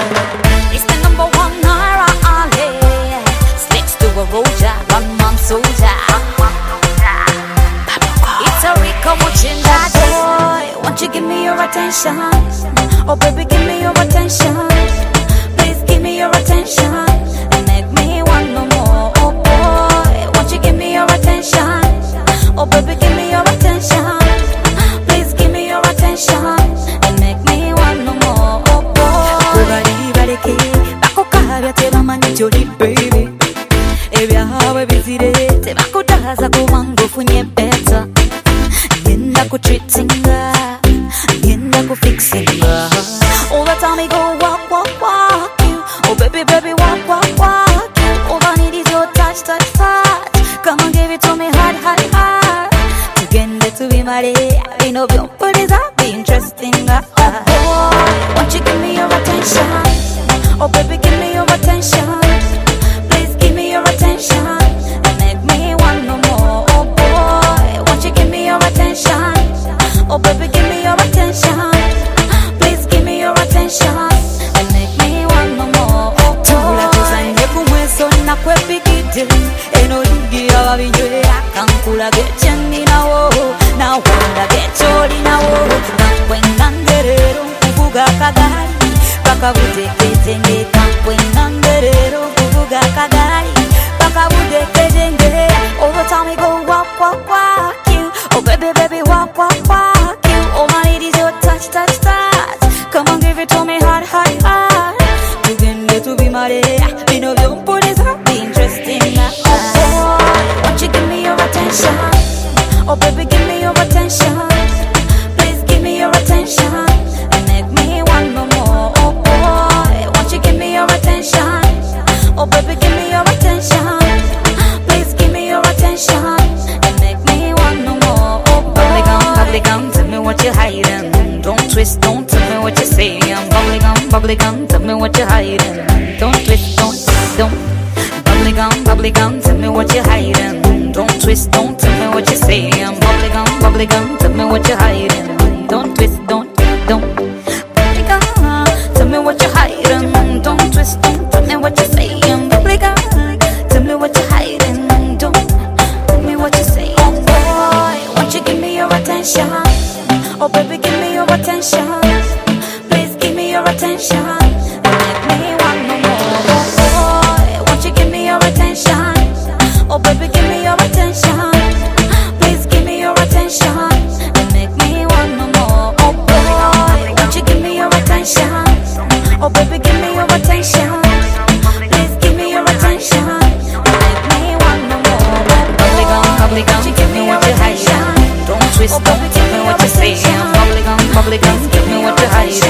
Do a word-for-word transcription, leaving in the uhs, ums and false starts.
It's the number one Naira Ali. Sticks to a roja, one man soldier. It's a Rico Muchinda boy. Won't you give me your attention? Oh baby, give me your attention. Please give me your attention and make me want no more. Oh boy, won't you give me your attention? Oh baby, give me your attention. Please give me your attention and make me want no more. Oh boy, everybody ready to bako kaya te bamanyi joli baby. Ebyawe bizire te bako daza kumango funye better. Yenda ku treatinga, yenda ku fixinga. All the time we go walk, walk, walk you. Oh baby, baby, walk, walk, walk you. All I need is your touch, touch, touch. Come on, give it to me hard, hard, hard. Tugende to be married. We know you put it up, be interesting. Oh boy, won't you give me your attention? Oh baby, give me your attention. Please give me your attention and make me want no more. Oh boy, won't you give me your attention? Oh baby, give me your attention. Please give me your attention and make me want no more. Oh boy, tuzanye kumweso na kwepikite eno ligi ababinywe akankula gecheni nawo na wanda gecholi nawo kakwenda ngerero kuvuga kagari paka butekete kakwenda ngerero kuvuga kagari paka butekete. All the time we go walk, walk, walk you. Oh baby, baby, walk, walk, walk you. All I need is your touch, touch, touch. Come on, give it to me hard, hard, hard. You can get to be married. You know you put it up, be interesting. Oh boy, won't you give me your attention? Oh baby, give me your attention. Please give me your attention and make me want no more. Oh boy, won't you give me your attention? Oh baby, give me your attention. Please give me your attention and make me want no more. Oh boy, bubblegum, bubblegum, tell me what you're hiding. Don't twist, don't tell me what you're saying. Bubblegum, bubblegum, tell me what you're hiding. Don't twist, don't, don't. Bubblegum, bubblegum, tell me what you're hiding. Don't twist, don't tell me what you're saying. Bubblegum, bubblegum, tell me what you're hiding. Don't twist, don't, don't. Bubblegum, tell me what you're hiding. Don't twist, don't tell me what you're saying. Bubblegum, tell me what you're hiding. Don't tell me what you're saying. Oh boy, won't you give me your attention? Oh baby, give me your attention. Please give me your attention and make me want no more. Oh boy, won't you give me your attention? Oh baby, give me your attention. Please give me your attention and make me want no more. Oh boy, won't you give me your attention? Oh baby, give me your attention. Please give me your attention and make me want no more. Bubblegum, bubblegum, give me what you're hiding. Don't twist, don't tell me what you're saying. Bubblegum, bubblegum, give me what you're hiding.